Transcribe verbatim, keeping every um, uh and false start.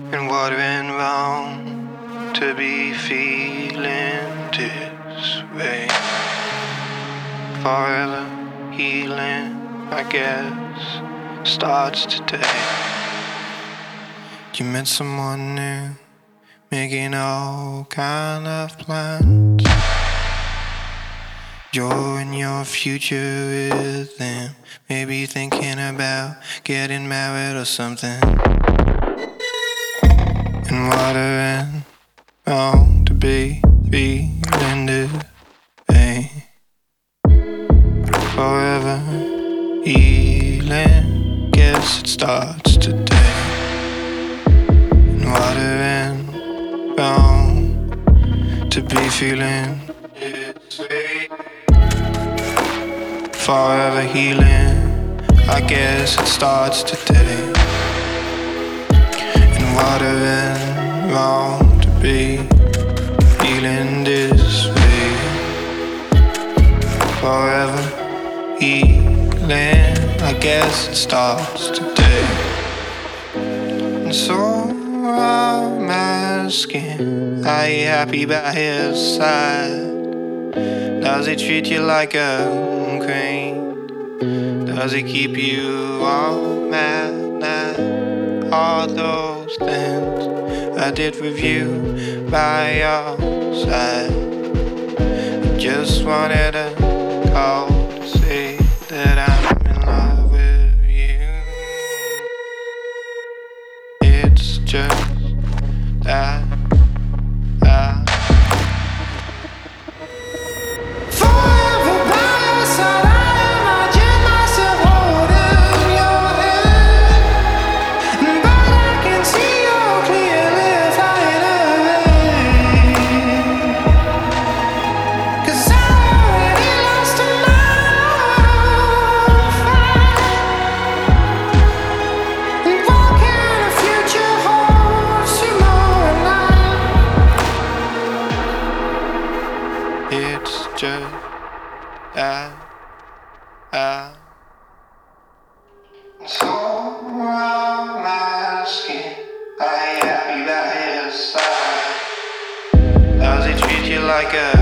And what went wrong to be feeling this way? Forever healing, I guess, starts today. You met someone new, making all kind of plans. You're in your future with them, maybe thinking about getting married or something. And what went wrong to be feeling this way? Forever healing, guess it starts today. And what went wrong to be feeling this way? Forever healing, I guess it starts today. And what went wrong to be feeling this way? Forever healing, I guess it starts today. And so I'm asking, are you happy by his side? Does he treat you like a queen? Does he keep you all mad? Now, all those things I did with you by your side. I just wanted to call to say that I'm in love with you. It's just that I It's just that I So I'm asking, are you happy by his side? Does he treat you like a